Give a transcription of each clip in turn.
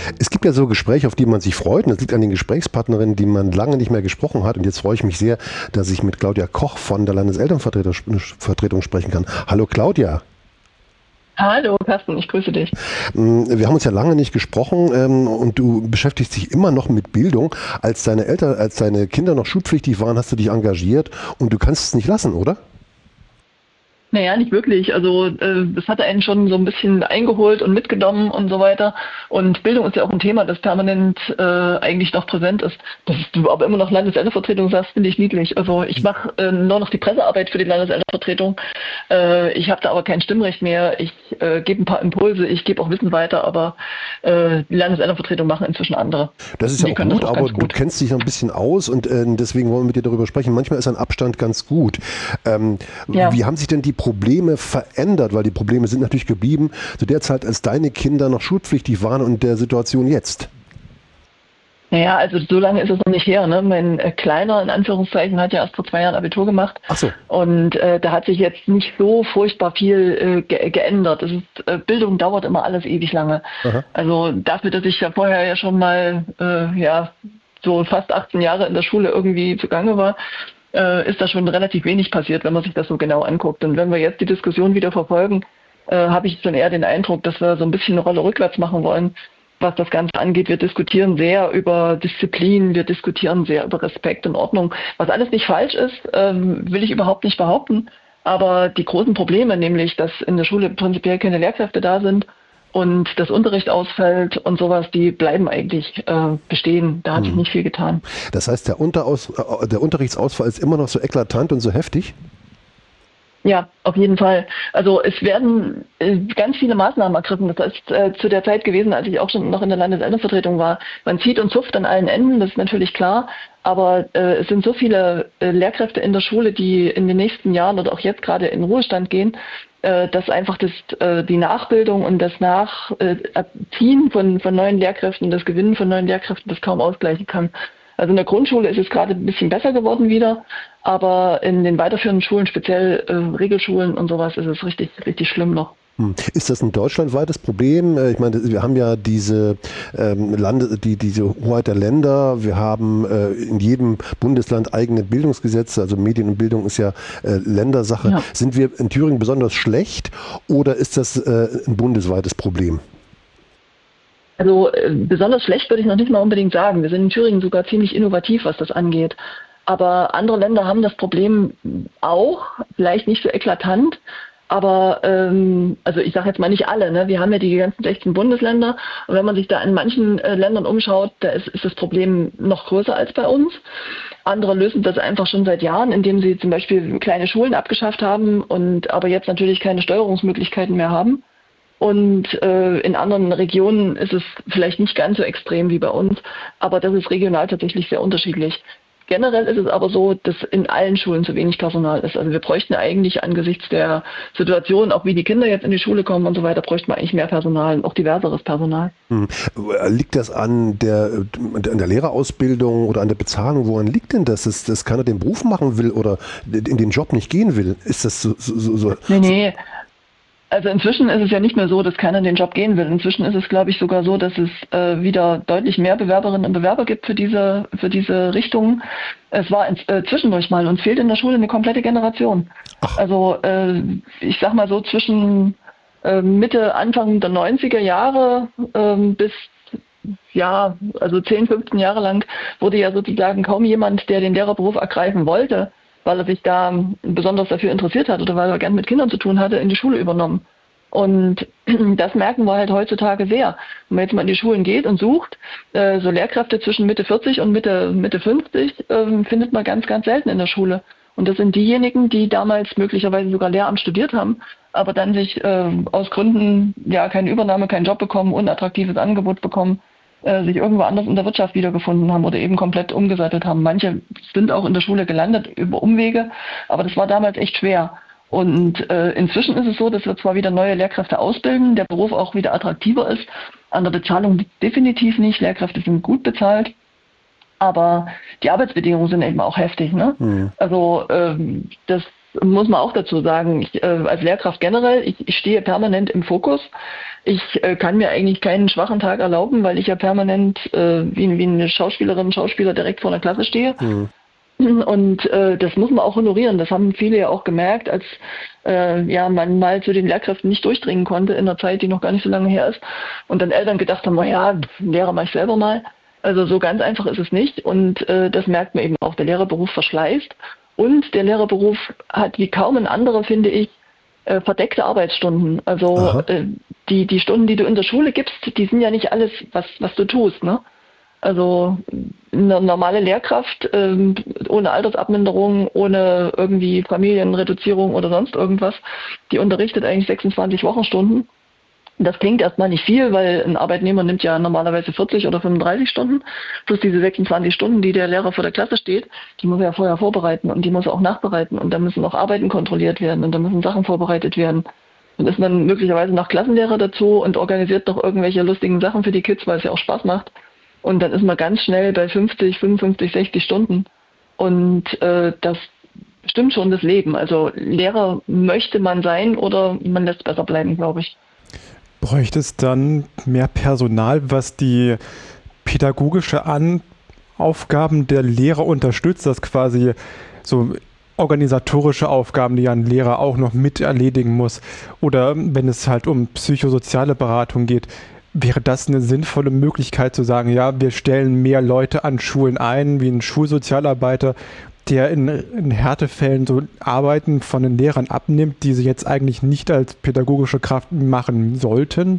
Es gibt ja so Gespräche, auf die man sich freut, und das liegt an den Gesprächspartnerinnen, die man lange nicht mehr gesprochen hat. Und jetzt freue ich mich sehr, dass ich mit Claudia Koch von der Landeselternvertretung sprechen kann. Hallo Claudia. Hallo Carsten, ich grüße dich. Wir haben uns ja lange nicht gesprochen, und du beschäftigst dich immer noch mit Bildung. Als deine Kinder noch schulpflichtig waren, hast du dich engagiert und du kannst es nicht lassen, oder? Naja, nicht wirklich. Also das hatte einen schon so ein bisschen eingeholt und mitgenommen und so weiter. Und Bildung ist ja auch ein Thema, das permanent eigentlich noch präsent ist. Dass du aber immer noch Landeselternvertretung sagst, finde ich niedlich. Also ich mache nur noch die Pressearbeit für die Landeselternvertretung. Ich habe da aber kein Stimmrecht mehr. Ich gebe ein paar Impulse, ich gebe auch Wissen weiter, aber die Landeselternvertretung machen inzwischen andere. Das ist ja auch gut, aber du kennst dich noch ein bisschen aus und deswegen wollen wir mit dir darüber sprechen. Manchmal ist ein Abstand ganz gut. Ja. Wie haben sich denn die Probleme verändert? Weil die Probleme sind natürlich geblieben zu der Zeit, als deine Kinder noch schulpflichtig waren und der Situation jetzt. Naja, also so lange ist es noch nicht her. Ne? Mein Kleiner, in Anführungszeichen, hat ja erst vor 2 Jahren Abitur gemacht. Ach so. Und da hat sich jetzt nicht so furchtbar viel geändert. Bildung dauert immer alles ewig lange. Aha. Also dafür, dass ich ja vorher ja schon mal so fast 18 Jahre in der Schule irgendwie zugange war, ist da schon relativ wenig passiert, wenn man sich das so genau anguckt. Und wenn wir jetzt die Diskussion wieder verfolgen, habe ich schon eher den Eindruck, dass wir so ein bisschen eine Rolle rückwärts machen wollen, was das Ganze angeht. Wir diskutieren sehr über Disziplin, wir diskutieren sehr über Respekt und Ordnung. Was alles nicht falsch ist, will ich überhaupt nicht behaupten. Aber die großen Probleme, nämlich, dass in der Schule prinzipiell keine Lehrkräfte da sind und das Unterricht ausfällt und sowas, die bleiben eigentlich bestehen. Da hat sich nicht viel getan. Das heißt, der Unterrichtsausfall ist immer noch so eklatant und so heftig? Ja, auf jeden Fall. Also es werden ganz viele Maßnahmen ergriffen. Das ist zu der Zeit gewesen, als ich auch schon noch in der Landeselternvertretung war. Man zieht und zupft an allen Enden, das ist natürlich klar. Aber es sind so viele Lehrkräfte in der Schule, die in den nächsten Jahren oder auch jetzt gerade in Ruhestand gehen, dass einfach die Nachbildung und das Nachziehen von neuen Lehrkräften, das Gewinnen von neuen Lehrkräften, das kaum ausgleichen kann. Also in der Grundschule ist es gerade ein bisschen besser geworden wieder, aber in den weiterführenden Schulen, speziell Regelschulen und sowas, ist es richtig, richtig schlimm noch. Ist das ein deutschlandweites Problem? Ich meine, wir haben ja diese diese Hoheit der Länder. Wir haben in jedem Bundesland eigene Bildungsgesetze. Also Medien und Bildung ist ja Ländersache. Ja. Sind wir in Thüringen besonders schlecht oder ist das ein bundesweites Problem? Also besonders schlecht würde ich noch nicht mal unbedingt sagen. Wir sind in Thüringen sogar ziemlich innovativ, was das angeht. Aber andere Länder haben das Problem auch, vielleicht nicht so eklatant. Aber also ich sage jetzt mal nicht alle, ne? Wir haben ja die ganzen 16 Bundesländer und wenn man sich da in manchen Ländern umschaut, da ist das Problem noch größer als bei uns. Andere lösen das einfach schon seit Jahren, indem sie zum Beispiel kleine Schulen abgeschafft haben und aber jetzt natürlich keine Steuerungsmöglichkeiten mehr haben. Und in anderen Regionen ist es vielleicht nicht ganz so extrem wie bei uns, aber das ist regional tatsächlich sehr unterschiedlich. Generell ist es aber so, dass in allen Schulen zu wenig Personal ist. Also wir bräuchten eigentlich angesichts der Situation, auch wie die Kinder jetzt in die Schule kommen und so weiter, bräuchten wir eigentlich mehr Personal, auch diverseres Personal. Liegt das an der Lehrerausbildung oder an der Bezahlung? Woran liegt denn das, dass keiner den Beruf machen will oder in den Job nicht gehen will? Ist das so? Nee. Also inzwischen ist es ja nicht mehr so, dass keiner in den Job gehen will. Inzwischen ist es, glaube ich, sogar so, dass es wieder deutlich mehr Bewerberinnen und Bewerber gibt für diese Richtungen. Es war zwischendurch mal, uns fehlt in der Schule eine komplette Generation. Ach. Also ich sag mal so zwischen Mitte, Anfang der 90er Jahre bis also 10, 15 Jahre lang wurde ja sozusagen kaum jemand, der den Lehrerberuf ergreifen wollte, weil er sich da besonders dafür interessiert hat oder weil er gern mit Kindern zu tun hatte, in die Schule übernommen. Und das merken wir halt heutzutage sehr. Wenn man jetzt mal in die Schulen geht und sucht, so Lehrkräfte zwischen Mitte 40 und Mitte 50 findet man ganz, ganz selten in der Schule. Und das sind diejenigen, die damals möglicherweise sogar Lehramt studiert haben, aber dann sich aus Gründen keine Übernahme, keinen Job bekommen, unattraktives Angebot bekommen, sich irgendwo anders in der Wirtschaft wiedergefunden haben oder eben komplett umgesattelt haben. Manche sind auch in der Schule gelandet über Umwege, aber das war damals echt schwer. Und inzwischen ist es so, dass wir zwar wieder neue Lehrkräfte ausbilden, der Beruf auch wieder attraktiver ist, an der Bezahlung definitiv nicht, Lehrkräfte sind gut bezahlt, aber die Arbeitsbedingungen sind eben auch heftig. Ne? Mhm. Also das muss man auch dazu sagen. Ich, als Lehrkraft generell, ich stehe permanent im Fokus. Ich kann mir eigentlich keinen schwachen Tag erlauben, weil ich ja permanent wie eine Schauspielerin, Schauspieler direkt vor der Klasse stehe. Mhm. Und das muss man auch honorieren. Das haben viele ja auch gemerkt, als man mal zu den Lehrkräften nicht durchdringen konnte in einer Zeit, die noch gar nicht so lange her ist. Und dann Eltern gedacht haben, naja, Lehrer mache ich selber mal. Also so ganz einfach ist es nicht. Und das merkt man eben auch. Der Lehrerberuf verschleißt. Und der Lehrerberuf hat wie kaum ein anderer, finde ich, verdeckte Arbeitsstunden. Also die Stunden, die du in der Schule gibst, die sind ja nicht alles, was du tust, ne? Also eine normale Lehrkraft ohne Altersabminderung, ohne irgendwie Familienreduzierung oder sonst irgendwas, die unterrichtet eigentlich 26 Wochenstunden. Das klingt erstmal nicht viel, weil ein Arbeitnehmer nimmt ja normalerweise 40 oder 35 Stunden, plus diese 26 Stunden, die der Lehrer vor der Klasse steht, die muss er ja vorher vorbereiten und die muss er auch nachbereiten und da müssen auch Arbeiten kontrolliert werden und da müssen Sachen vorbereitet werden. Dann ist man möglicherweise noch Klassenlehrer dazu und organisiert noch irgendwelche lustigen Sachen für die Kids, weil es ja auch Spaß macht. Und dann ist man ganz schnell bei 50, 55, 60 Stunden. Und das stimmt schon das Leben. Also Lehrer möchte man sein oder man lässt besser bleiben, glaube ich. Bräuchte es dann mehr Personal, was die pädagogische Aufgaben der Lehrer unterstützt, das quasi so organisatorische Aufgaben, die ein Lehrer auch noch mit erledigen muss? Oder wenn es halt um psychosoziale Beratung geht, wäre das eine sinnvolle Möglichkeit zu sagen, ja, wir stellen mehr Leute an Schulen ein, wie ein Schulsozialarbeiter, der in Härtefällen so Arbeiten von den Lehrern abnimmt, die sie jetzt eigentlich nicht als pädagogische Kraft machen sollten?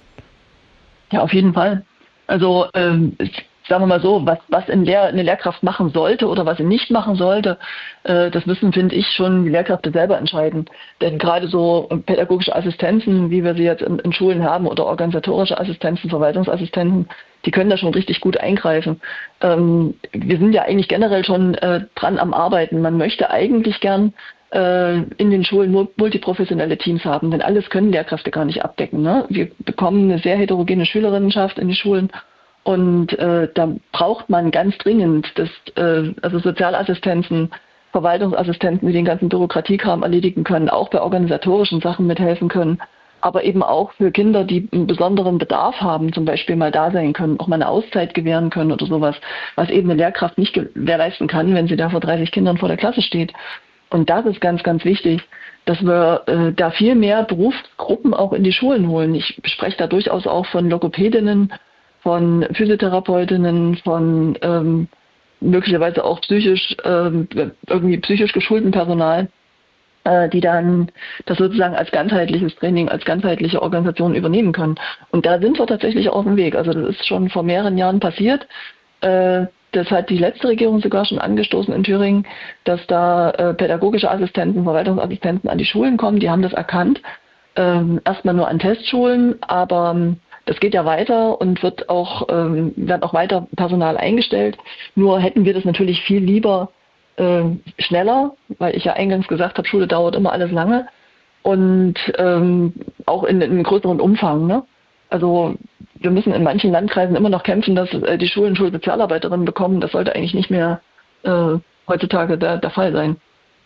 Ja, auf jeden Fall. Also sagen wir mal so, was eine Lehrkraft machen sollte oder was sie nicht machen sollte, das müssen, finde ich, schon die Lehrkräfte selber entscheiden. Denn gerade so pädagogische Assistenzen, wie wir sie jetzt in Schulen haben, oder organisatorische Assistenzen, Verwaltungsassistenten, die können da schon richtig gut eingreifen. Wir sind ja eigentlich generell schon dran am Arbeiten. Man möchte eigentlich gern in den Schulen multiprofessionelle Teams haben, denn alles können Lehrkräfte gar nicht abdecken. Ne? Wir bekommen eine sehr heterogene Schülerinnenschaft in die Schulen. Und da braucht man ganz dringend also Sozialassistenzen, Verwaltungsassistenten, die den ganzen Bürokratiekram erledigen können, auch bei organisatorischen Sachen mithelfen können, aber eben auch für Kinder, die einen besonderen Bedarf haben, zum Beispiel mal da sein können, auch mal eine Auszeit gewähren können oder sowas, was eben eine Lehrkraft nicht gewährleisten kann, wenn sie da vor 30 Kindern vor der Klasse steht. Und das ist ganz, ganz wichtig, dass wir da viel mehr Berufsgruppen auch in die Schulen holen. Ich spreche da durchaus auch von Logopädinnen, von Physiotherapeutinnen, von möglicherweise auch psychisch geschulten Personal, die dann das sozusagen als ganzheitliches Training, als ganzheitliche Organisation übernehmen können. Und da sind wir tatsächlich auf dem Weg. Also das ist schon vor mehreren Jahren passiert. Das hat die letzte Regierung sogar schon angestoßen in Thüringen, dass da pädagogische Assistenten, Verwaltungsassistenten an die Schulen kommen. Die haben das erkannt. Erstmal nur an Testschulen, aber das geht ja weiter und werden auch weiter Personal eingestellt. Nur hätten wir das natürlich viel lieber schneller, weil ich ja eingangs gesagt habe, Schule dauert immer alles lange und auch in einem größeren Umfang. Ne? Also wir müssen in manchen Landkreisen immer noch kämpfen, dass die Schulen Schulsozialarbeiterinnen bekommen. Das sollte eigentlich nicht mehr heutzutage der Fall sein.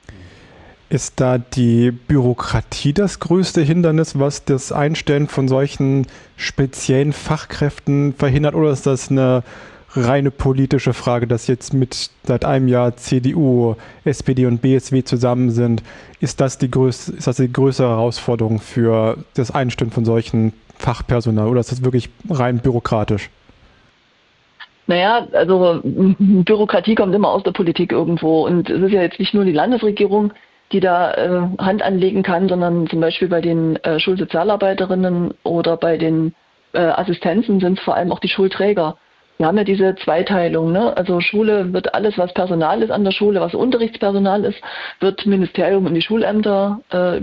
Ist da die Bürokratie das größte Hindernis, was das Einstellen von solchen speziellen Fachkräften verhindert, oder ist das eine reine politische Frage, dass jetzt seit einem Jahr CDU, SPD und BSW zusammen sind? Ist das die größere Herausforderung für das Einstellen von solchen Fachpersonal, oder ist das wirklich rein bürokratisch? Naja, also Bürokratie kommt immer aus der Politik irgendwo und es ist ja jetzt nicht nur die Landesregierung, die da Hand anlegen kann, sondern zum Beispiel bei den Schulsozialarbeiterinnen oder bei den Assistenzen sind es vor allem auch die Schulträger. Wir haben ja diese Zweiteilung, ne? Also Schule wird alles, was Personal ist an der Schule, was Unterrichtspersonal ist, wird über das Ministerium in die Schulämter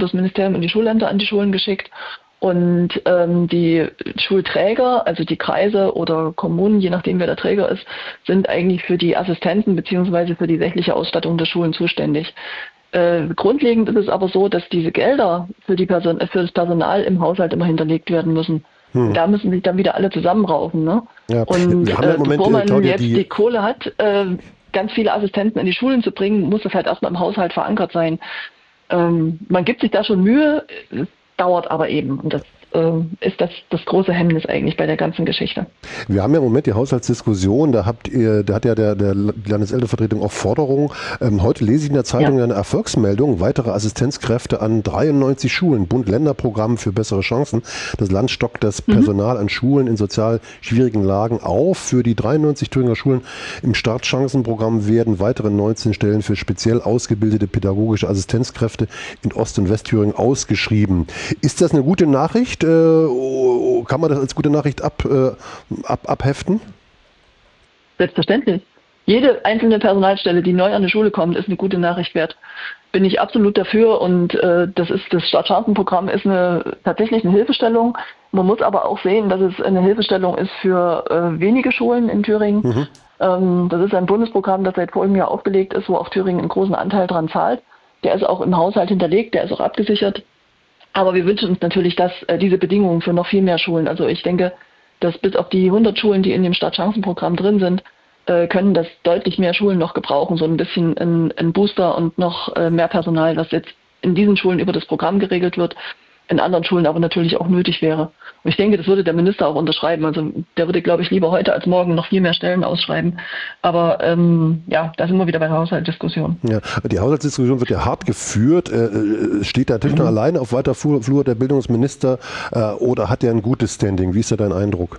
an die Schulen geschickt. Und die Schulträger, also die Kreise oder Kommunen, je nachdem wer der Träger ist, sind eigentlich für die Assistenten bzw. für die sächliche Ausstattung der Schulen zuständig. Grundlegend ist es aber so, dass diese Gelder für das Personal im Haushalt immer hinterlegt werden müssen. Da müssen sich dann wieder alle zusammenraufen. Ne? Ja, und wir haben ja im Moment, bevor man Claudia, jetzt die Kohle hat, ganz viele Assistenten in die Schulen zu bringen, muss das halt erstmal im Haushalt verankert sein. Man gibt sich da schon Mühe, es dauert aber eben. Und das ist das große Hemmnis eigentlich bei der ganzen Geschichte. Wir haben ja im Moment die Haushaltsdiskussion, da hat ja der Landeselternvertretung auch Forderungen. Heute lese ich in der Zeitung eine Erfolgsmeldung, weitere Assistenzkräfte an 93 Schulen, Bund-Länder-Programm für bessere Chancen. Das Land stockt das Personal an Schulen in sozial schwierigen Lagen auf. Für die 93 Thüringer Schulen im Startchancenprogramm werden weitere 19 Stellen für speziell ausgebildete pädagogische Assistenzkräfte in Ost- und Westthüringen ausgeschrieben. Ist das eine gute Nachricht? Kann man das als gute Nachricht abheften? Selbstverständlich. Jede einzelne Personalstelle, die neu an die Schule kommt, ist eine gute Nachricht wert. Bin ich absolut dafür und das Startchancenprogramm ist tatsächlich eine Hilfestellung. Man muss aber auch sehen, dass es eine Hilfestellung ist für wenige Schulen in Thüringen. Das ist ein Bundesprogramm, das seit vorigem Jahr aufgelegt ist, wo auch Thüringen einen großen Anteil dran zahlt. Der ist auch im Haushalt hinterlegt, der ist auch abgesichert. Aber wir wünschen uns natürlich, dass diese Bedingungen für noch viel mehr Schulen, also ich denke, dass bis auf die 100 Schulen, die in dem Startchancenprogramm drin sind, können das deutlich mehr Schulen noch gebrauchen, so ein bisschen ein Booster und noch mehr Personal, was jetzt in diesen Schulen über das Programm geregelt wird, in anderen Schulen aber natürlich auch nötig wäre. Und ich denke, das würde der Minister auch unterschreiben. Also der würde, glaube ich, lieber heute als morgen noch viel mehr Stellen ausschreiben. Aber da sind wir wieder bei der Haushaltsdiskussion. Ja, die Haushaltsdiskussion wird ja hart geführt. Steht da natürlich noch alleine auf weiter Flur der Bildungsminister oder hat er ein gutes Standing? Wie ist da dein Eindruck?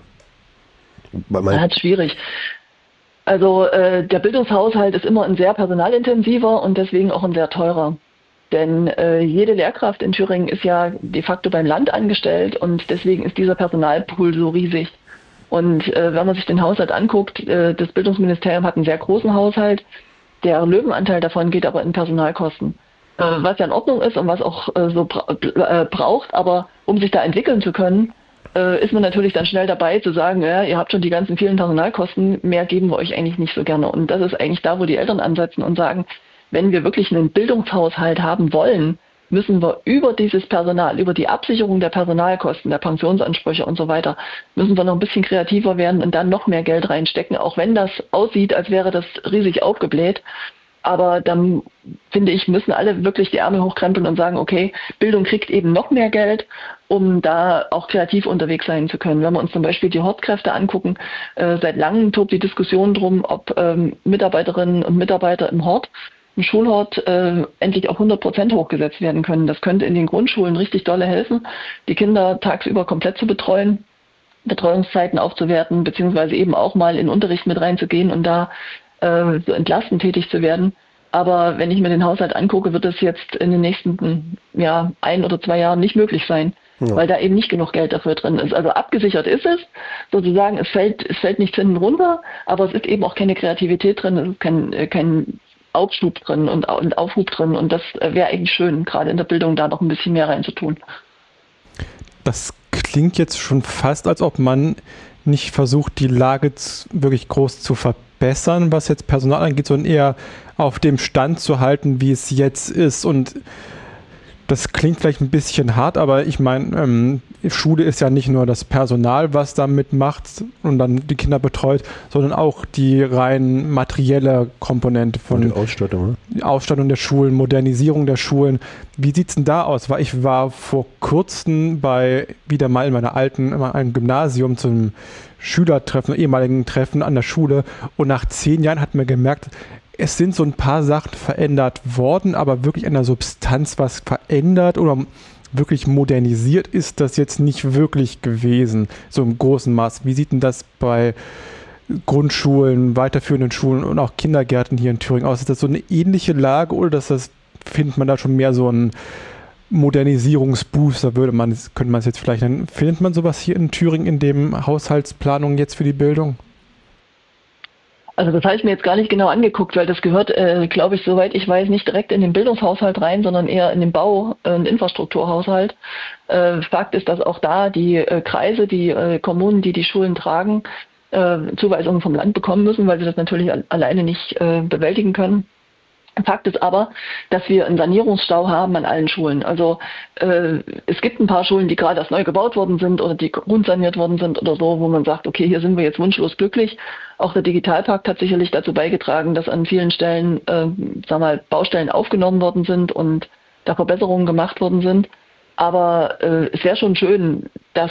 Das ist schwierig. Also der Bildungshaushalt ist immer ein sehr personalintensiver und deswegen auch ein sehr teurer. Denn jede Lehrkraft in Thüringen ist ja de facto beim Land angestellt und deswegen ist dieser Personalpool so riesig. Und wenn man sich den Haushalt anguckt, das Bildungsministerium hat einen sehr großen Haushalt, der Löwenanteil davon geht aber in Personalkosten. Was ja in Ordnung ist und was auch braucht, aber um sich da entwickeln zu können, ist man natürlich dann schnell dabei zu sagen, ja, ihr habt schon die ganzen vielen Personalkosten, mehr geben wir euch eigentlich nicht so gerne. Und das ist eigentlich da, wo die Eltern ansetzen und sagen, wenn wir wirklich einen Bildungshaushalt haben wollen, müssen wir über dieses Personal, über die Absicherung der Personalkosten, der Pensionsansprüche und so weiter, müssen wir noch ein bisschen kreativer werden und dann noch mehr Geld reinstecken, auch wenn das aussieht, als wäre das riesig aufgebläht. Aber dann, finde ich, müssen alle wirklich die Ärmel hochkrempeln und sagen, okay, Bildung kriegt eben noch mehr Geld, um da auch kreativ unterwegs sein zu können. Wenn wir uns zum Beispiel die Hortkräfte angucken, seit langem tobt die Diskussion drum, ob Mitarbeiterinnen und Mitarbeiter im Schulhort endlich auf 100% hochgesetzt werden können. Das könnte in den Grundschulen richtig dolle helfen, die Kinder tagsüber komplett zu betreuen, Betreuungszeiten aufzuwerten, beziehungsweise eben auch mal in Unterricht mit reinzugehen und da so entlastend tätig zu werden. Aber wenn ich mir den Haushalt angucke, wird das jetzt in den nächsten 1 oder 2 Jahren nicht möglich sein, weil da eben nicht genug Geld dafür drin ist. Also abgesichert ist es, sozusagen, es fällt nichts hinten runter, aber es ist eben auch keine Kreativität drin, es ist kein Aufschub drin und Aufhub drin und das wäre eigentlich schön, gerade in der Bildung da noch ein bisschen mehr reinzutun. Das klingt jetzt schon fast, als ob man nicht versucht, die Lage wirklich groß zu verbessern, was jetzt Personal angeht, sondern eher auf dem Stand zu halten, wie es jetzt ist. Und das klingt vielleicht ein bisschen hart, aber ich meine, Schule ist ja nicht nur das Personal, was da mitmacht und dann die Kinder betreut, sondern auch die rein materielle Komponente von die Ausstattung, ne? Die Ausstattung der Schulen, Modernisierung der Schulen. Wie sieht es denn da aus? Weil ich war vor kurzem wieder mal in meiner einem Gymnasium zum Schülertreffen, ehemaligen Treffen an der Schule und nach 10 Jahren hat man gemerkt, es sind so ein paar Sachen verändert worden, aber wirklich an der Substanz was verändert oder wirklich modernisiert ist das jetzt nicht wirklich gewesen, so im großen Maß. Wie sieht denn das bei Grundschulen, weiterführenden Schulen und auch Kindergärten hier in Thüringen aus? Ist das so eine ähnliche Lage oder findet man da schon mehr so einen Modernisierungsbooster, könnte man es jetzt vielleicht nennen? Findet man sowas hier in Thüringen in dem Haushaltsplanung jetzt für die Bildung? Also das habe ich mir jetzt gar nicht genau angeguckt, weil das gehört, glaube ich, soweit ich weiß, nicht direkt in den Bildungshaushalt rein, sondern eher in den Bau- und Infrastrukturhaushalt. Fakt ist, dass auch da die Kreise, die Kommunen, die Schulen tragen, Zuweisungen vom Land bekommen müssen, weil sie das natürlich alleine nicht bewältigen können. Fakt ist aber, dass wir einen Sanierungsstau haben an allen Schulen. Also es gibt ein paar Schulen, die gerade erst neu gebaut worden sind oder die grundsaniert worden sind oder so, wo man sagt, okay, hier sind wir jetzt wunschlos glücklich. Auch der Digitalpakt hat sicherlich dazu beigetragen, dass an vielen Stellen Baustellen aufgenommen worden sind und da Verbesserungen gemacht worden sind. Aber es wäre schon schön, dass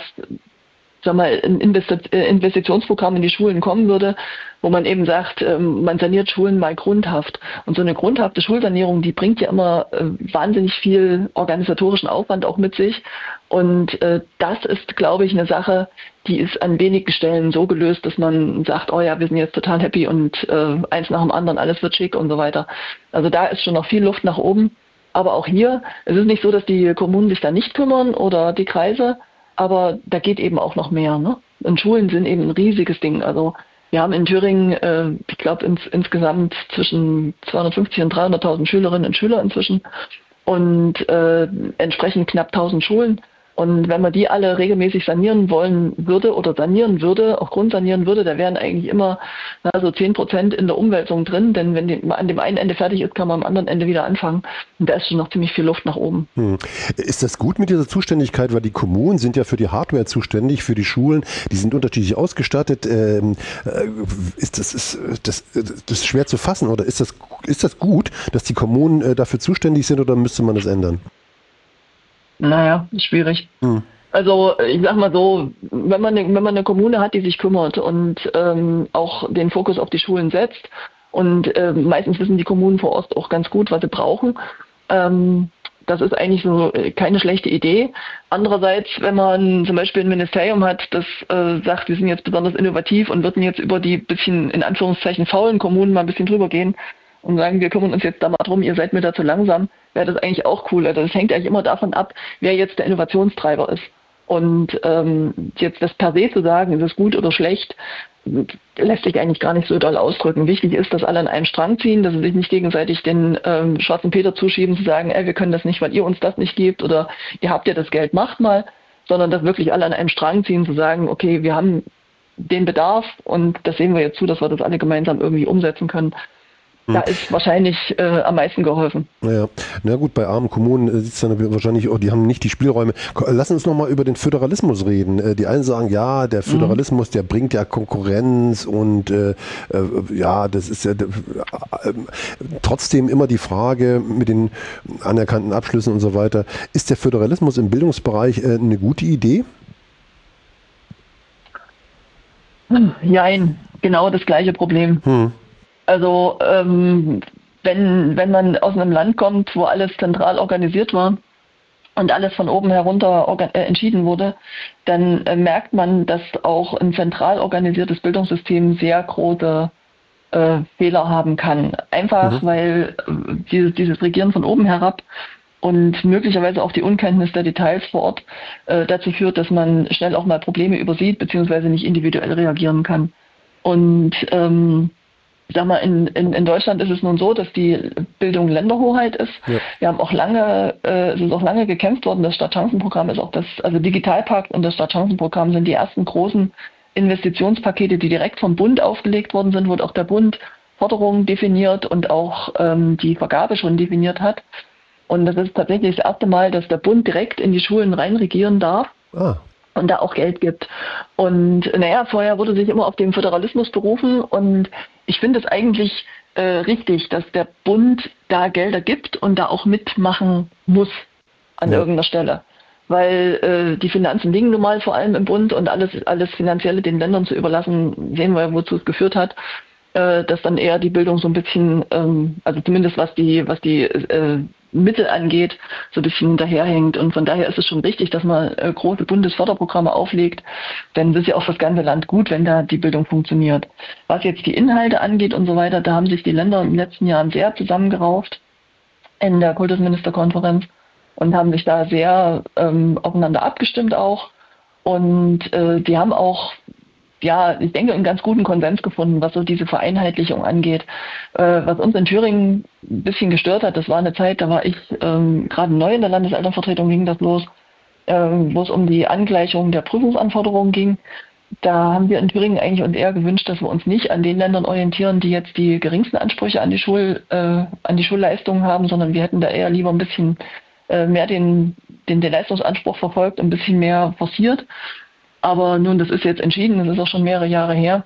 ein Investitionsprogramm in die Schulen kommen würde, wo man eben sagt, man saniert Schulen mal grundhaft. Und so eine grundhafte Schulsanierung, die bringt ja immer wahnsinnig viel organisatorischen Aufwand auch mit sich. Und das ist, glaube ich, eine Sache, die ist an wenigen Stellen so gelöst, dass man sagt, oh ja, wir sind jetzt total happy und eins nach dem anderen, alles wird schick und so weiter. Also da ist schon noch viel Luft nach oben. Aber auch hier, es ist nicht so, dass die Kommunen sich da nicht kümmern oder die Kreise, aber da geht eben auch noch mehr. Ne? Und Schulen sind eben ein riesiges Ding. Also wir haben in Thüringen, ich glaube, insgesamt zwischen 250 und 300.000 Schülerinnen und Schüler inzwischen und entsprechend knapp 1.000 Schulen. Und wenn man die alle regelmäßig sanieren wollen würde oder sanieren würde, auch grundsanieren würde, da wären eigentlich immer so 10% in der Umwälzung drin, denn wenn an dem einen Ende fertig ist, kann man am anderen Ende wieder anfangen. Und da ist schon noch ziemlich viel Luft nach oben. Ist das gut mit dieser Zuständigkeit, weil die Kommunen sind ja für die Hardware zuständig, für die Schulen, die sind unterschiedlich ausgestattet. Ist das schwer zu fassen oder ist das gut, dass die Kommunen dafür zuständig sind oder müsste man das ändern? Naja, schwierig. Also ich sag mal so, wenn man eine Kommune hat, die sich kümmert und auch den Fokus auf die Schulen setzt und meistens wissen die Kommunen vor Ort auch ganz gut, was sie brauchen, das ist eigentlich so keine schlechte Idee. Andererseits, wenn man zum Beispiel ein Ministerium hat, das sagt, wir sind jetzt besonders innovativ und würden jetzt über die bisschen in Anführungszeichen faulen Kommunen mal ein bisschen drüber gehen und sagen, wir kümmern uns jetzt da mal drum, ihr seid mir da zu langsam, wäre das eigentlich auch cool. Also das hängt eigentlich immer davon ab, wer jetzt der Innovationstreiber ist. Und jetzt das per se zu sagen, ist es gut oder schlecht, lässt sich eigentlich gar nicht so doll ausdrücken. Wichtig ist, dass alle an einen Strang ziehen, dass sie sich nicht gegenseitig den schwarzen Peter zuschieben, zu sagen, wir können das nicht, weil ihr uns das nicht gebt oder ihr habt ja das Geld, macht mal, sondern dass wirklich alle an einem Strang ziehen, zu sagen, okay, wir haben den Bedarf und das sehen wir jetzt zu, dass wir das alle gemeinsam irgendwie umsetzen können. Da ist wahrscheinlich am meisten geholfen. Ja, na gut, bei armen Kommunen sieht es dann wahrscheinlich, die haben nicht die Spielräume. Lass uns nochmal über den Föderalismus reden. Die einen sagen, ja, der Föderalismus, der bringt ja Konkurrenz und ja, das ist ja trotzdem immer die Frage mit den anerkannten Abschlüssen und so weiter. Ist der Föderalismus im Bildungsbereich eine gute Idee? Jein, genau das gleiche Problem. Also wenn man aus einem Land kommt, wo alles zentral organisiert war und alles von oben herunter entschieden wurde, dann merkt man, dass auch ein zentral organisiertes Bildungssystem sehr große Fehler haben kann. Einfach weil dieses Regieren von oben herab und möglicherweise auch die Unkenntnis der Details vor Ort dazu führt, dass man schnell auch mal Probleme übersieht bzw. nicht individuell reagieren kann. Und ich sag mal, in Deutschland ist es nun so, dass die Bildung Länderhoheit ist. Ja. Wir haben auch es ist auch lange gekämpft worden. Das Stadtchancenprogramm ist auch also Digitalpakt und das Stadtchancenprogramm sind die ersten großen Investitionspakete, die direkt vom Bund aufgelegt worden sind, wo auch der Bund Forderungen definiert und auch die Vergabe schon definiert hat. Und das ist tatsächlich das erste Mal, dass der Bund direkt in die Schulen reinregieren darf. Und da auch Geld gibt. Und vorher wurde sich immer auf den Föderalismus berufen und ich finde es eigentlich richtig, dass der Bund da Gelder gibt und da auch mitmachen muss an irgendeiner Stelle. Weil die Finanzen liegen nun mal vor allem im Bund und alles Finanzielle den Ländern zu überlassen, sehen wir, wozu es geführt hat, dass dann eher die Bildung so ein bisschen, also zumindest was die Mittel angeht, so ein bisschen hinterherhängt. Und von daher ist es schon richtig, dass man große Bundesförderprogramme auflegt, denn es ist ja auch das ganze Land gut, wenn da die Bildung funktioniert. Was jetzt die Inhalte angeht und so weiter, da haben sich die Länder in den letzten Jahren sehr zusammengerauft in der Kultusministerkonferenz und haben sich da sehr aufeinander abgestimmt auch. Und die haben auch, ich denke, einen ganz guten Konsens gefunden, was so diese Vereinheitlichung angeht. Was uns in Thüringen ein bisschen gestört hat, das war eine Zeit, da war ich gerade neu in der Landeselternvertretung, ging das los, wo es um die Angleichung der Prüfungsanforderungen ging. Da haben wir in Thüringen eigentlich uns eher gewünscht, dass wir uns nicht an den Ländern orientieren, die jetzt die geringsten Ansprüche an die Schulleistungen haben, sondern wir hätten da eher lieber ein bisschen mehr den Leistungsanspruch verfolgt und ein bisschen mehr forciert. Aber nun, das ist jetzt entschieden, das ist auch schon mehrere Jahre her.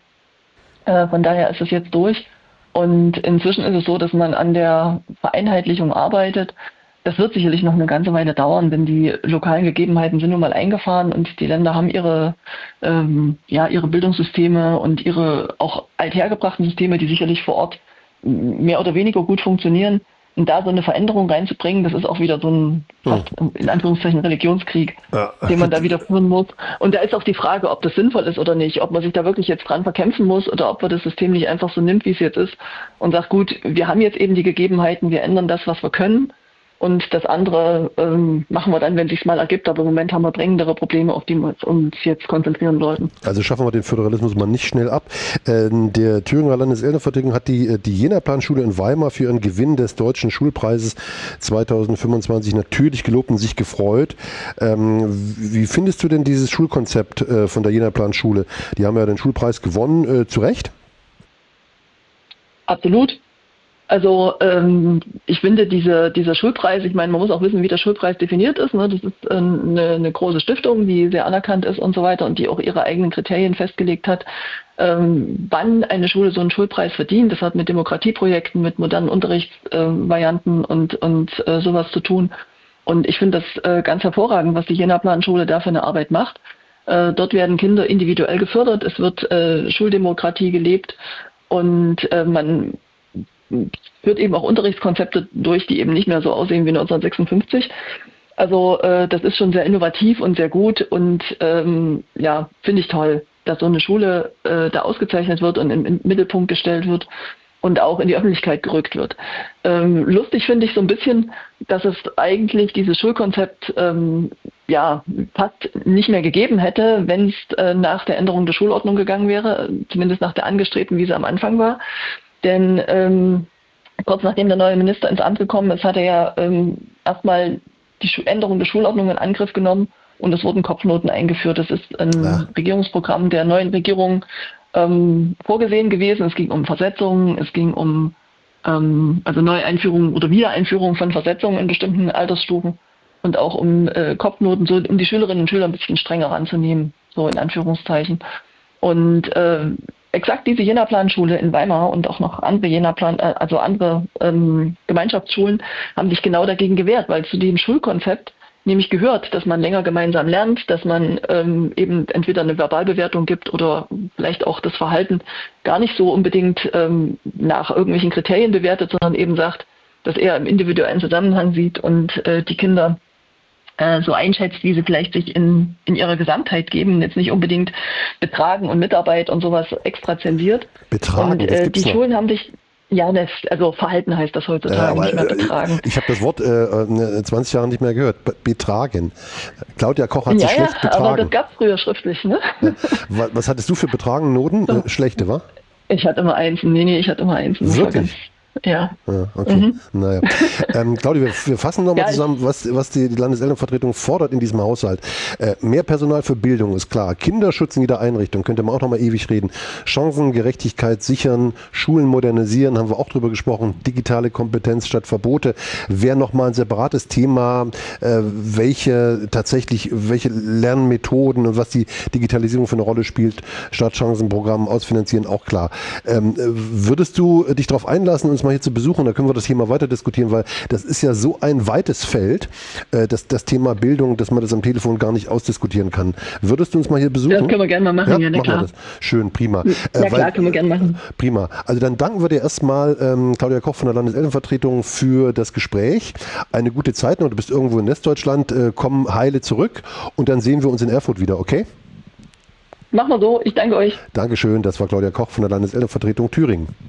Von daher ist es jetzt durch. Und inzwischen ist es so, dass man an der Vereinheitlichung arbeitet, das wird sicherlich noch eine ganze Weile dauern, denn die lokalen Gegebenheiten sind nun mal eingefahren und die Länder haben ihre Bildungssysteme und ihre auch althergebrachten Systeme, die sicherlich vor Ort mehr oder weniger gut funktionieren. Und da so eine Veränderung reinzubringen, das ist auch wieder so ein fast in Anführungszeichen Religionskrieg, den man da wieder führen muss. Und da ist auch die Frage, ob das sinnvoll ist oder nicht, ob man sich da wirklich jetzt dran verkämpfen muss oder ob man das System nicht einfach so nimmt, wie es jetzt ist und sagt, gut, wir haben jetzt eben die Gegebenheiten, wir ändern das, was wir können. Und das andere machen wir dann, wenn es sich mal ergibt. Aber im Moment haben wir dringendere Probleme, auf die wir uns jetzt konzentrieren sollten. Also schaffen wir den Föderalismus mal nicht schnell ab. Der Thüringer Landeselternvertretung hat die Jena-Planschule in Weimar für ihren Gewinn des Deutschen Schulpreises 2025 natürlich gelobt und sich gefreut. Wie findest du denn dieses Schulkonzept von der Jena-Planschule? Die haben ja den Schulpreis gewonnen, zu Recht? Absolut. Also ich finde dieser Schulpreis, ich meine, man muss auch wissen, wie der Schulpreis definiert ist. Ne? Das ist eine große Stiftung, die sehr anerkannt ist und so weiter und die auch ihre eigenen Kriterien festgelegt hat, wann eine Schule so einen Schulpreis verdient. Das hat mit Demokratieprojekten, mit modernen Unterrichtsvarianten und sowas zu tun. Und ich finde das ganz hervorragend, was die Jena-Planschule da für eine Arbeit macht. Dort werden Kinder individuell gefördert, es wird Schuldemokratie gelebt und man führt eben auch Unterrichtskonzepte durch, die eben nicht mehr so aussehen wie 1956. Also das ist schon sehr innovativ und sehr gut und finde ich toll, dass so eine Schule da ausgezeichnet wird und im Mittelpunkt gestellt wird und auch in die Öffentlichkeit gerückt wird. Lustig finde ich so ein bisschen, dass es eigentlich dieses Schulkonzept fast nicht mehr gegeben hätte, wenn es nach der Änderung der Schulordnung gegangen wäre, zumindest nach der angestrebten, wie sie am Anfang war. Denn kurz nachdem der neue Minister ins Amt gekommen ist, hat er ja erstmal die Änderung der Schulordnung in Angriff genommen und es wurden Kopfnoten eingeführt. Das ist ein Regierungsprogramm der neuen Regierung vorgesehen gewesen. Es ging um Versetzungen, es ging um Neueinführung oder Wiedereinführung von Versetzungen in bestimmten Altersstufen und auch um Kopfnoten, so um die Schülerinnen und Schüler ein bisschen strenger ranzunehmen, so in Anführungszeichen. Und exakt diese Jena-Planschule in Weimar und auch noch andere andere Gemeinschaftsschulen haben sich genau dagegen gewehrt, weil zu dem Schulkonzept nämlich gehört, dass man länger gemeinsam lernt, dass man eben entweder eine Verbalbewertung gibt oder vielleicht auch das Verhalten gar nicht so unbedingt nach irgendwelchen Kriterien bewertet, sondern eben sagt, dass er im individuellen Zusammenhang sieht und die Kinder so einschätzt, wie sie vielleicht sich in ihrer Gesamtheit geben, jetzt nicht unbedingt Betragen und Mitarbeit und sowas extra zensiert. Betragen, und die Schulen haben sich, also Verhalten heißt das heutzutage, nicht mehr betragen. Ich habe das Wort 20 Jahre nicht mehr gehört, betragen. Claudia Koch hat sich schlecht betragen. Aber das gab es früher schriftlich, ne? Ja. Was hattest du für Betragen, Noten? So. Schlechte, wa? Ich hatte immer Einsen. Nee, ich hatte immer Einsen. Wirklich? Ja. Okay. Naja. Claudia, wir fassen nochmal zusammen, was die Landeselternvertretung fordert in diesem Haushalt. Mehr Personal für Bildung ist klar. Kinderschutz in jeder Einrichtung, könnte man auch nochmal ewig reden. Chancengerechtigkeit sichern, Schulen modernisieren, haben wir auch drüber gesprochen. Digitale Kompetenz statt Verbote. Wäre nochmal ein separates Thema, welche Lernmethoden und was die Digitalisierung für eine Rolle spielt, statt Chancenprogramm ausfinanzieren, auch klar. Würdest du dich darauf einlassen, uns mal hier zu besuchen, da können wir das hier mal weiter diskutieren, weil das ist ja so ein weites Feld, das Thema Bildung, dass man das am Telefon gar nicht ausdiskutieren kann. Würdest du uns mal hier besuchen? Das können wir gerne mal machen, ja, klar. Schön, prima. Klar, können wir gerne machen. Prima. Also dann danken wir dir erstmal, Claudia Koch von der Landeselternvertretung, für das Gespräch. Eine gute Zeit noch, du bist irgendwo in Westdeutschland, komm heile zurück und dann sehen wir uns in Erfurt wieder, okay? Machen wir so, ich danke euch. Dankeschön, das war Claudia Koch von der Landeselternvertretung Thüringen.